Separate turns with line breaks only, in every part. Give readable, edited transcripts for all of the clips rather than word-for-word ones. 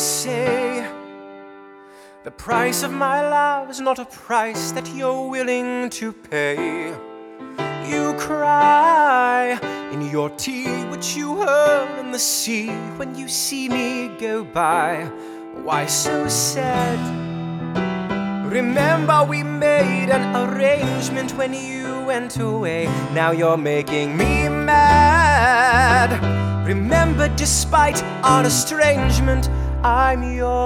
say the price of my love is not a price that you're willing to pay. You cry in your tea, which you hurl in the sea when you see me go by. Why so sad? Remember we made an arrangement when you went away. Now you're making me mad. Remember, despite our estrangement, I'm your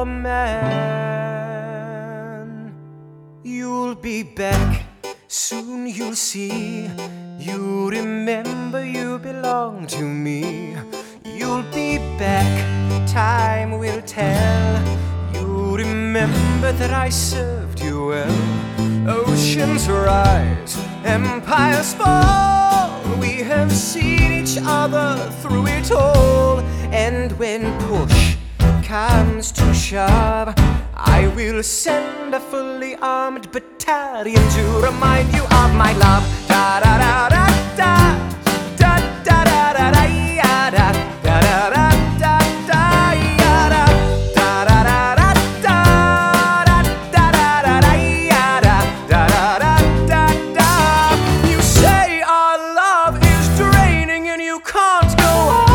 man. You'll be back, soon you'll see. You remember you belong to me. You'll be back, time will tell. You remember that I served you well. Oceans rise, empires fall. We have seen each other through it all. And when push comes to shove, I will send a fully armed battalion to remind you of my love. Da da da da da, da da da da da, ya da da da da da da, ya da da da da da da, da da da da, ya da da da da da. You say our love is draining and you can't go on.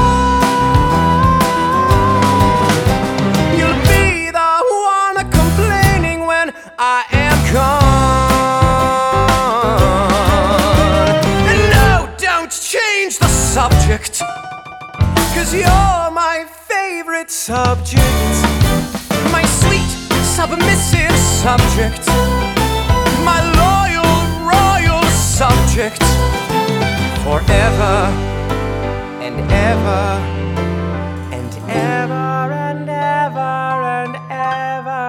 You'll be the one complaining when I am gone. And no, don't change the subject, 'cause you're my favorite subject. My sweet, submissive subject. My loyal, royal subject. Forever and ever and ever and ever and ever.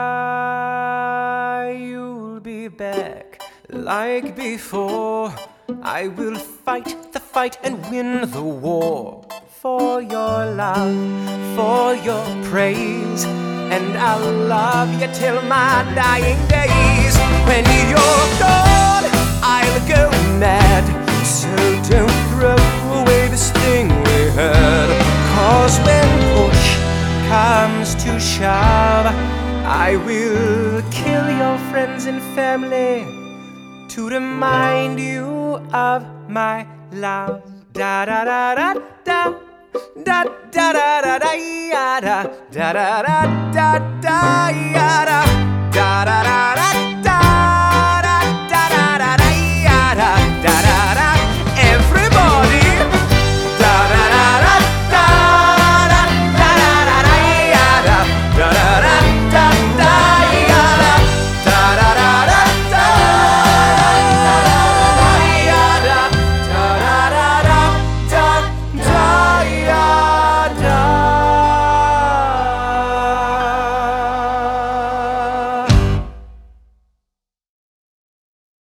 You'll be back like before. I will fight the fight and win the war. For your love, for your praise. And I'll love you till my dying days. When you're gone, I'll go mad. So don't throw away this thing we had. 'Cause when push comes to shove, I will kill your friends and family to remind you of my love. Da da da da da, da da da da da, ya da da da da da da, ya da da da da da da, da da da da da, ya da da da.